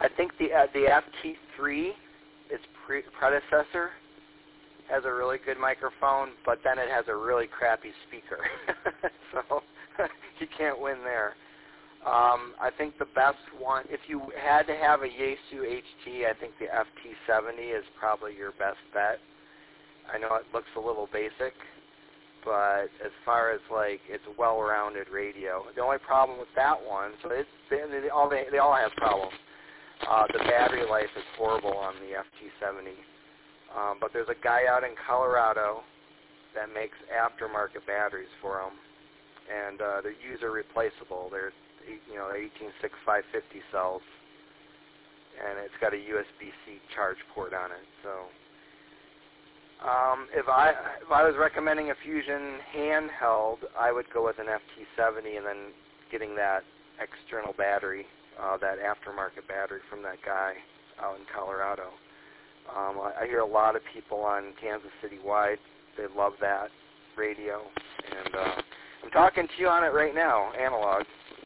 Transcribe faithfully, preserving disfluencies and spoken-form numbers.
I think the uh, the F T three, its pre- predecessor, has a really good microphone, but then it has a really crappy speaker. So you can't win there. Um, I think the best one, if you had to have a Yaesu H T, I think the F T seventy is probably your best bet. I know it looks a little basic, but as far as like it's a well-rounded radio. The only problem with that one, so it's they, they all they, they all have problems. Uh, the battery life is horrible on the F T seventy. Um, but there's a guy out in Colorado that makes aftermarket batteries for them, and uh, they're user replaceable. They're you know eighteen six five fifty cells, and it's got a U S B C charge port on it. So um, if I if I was recommending a Fusion handheld, I would go with an F T seventy and then getting that external battery, uh, that aftermarket battery from that guy out in Colorado. Um, I, I hear a lot of people on Kansas City wide. They love that radio, and uh, I'm talking to you on it right now, analog.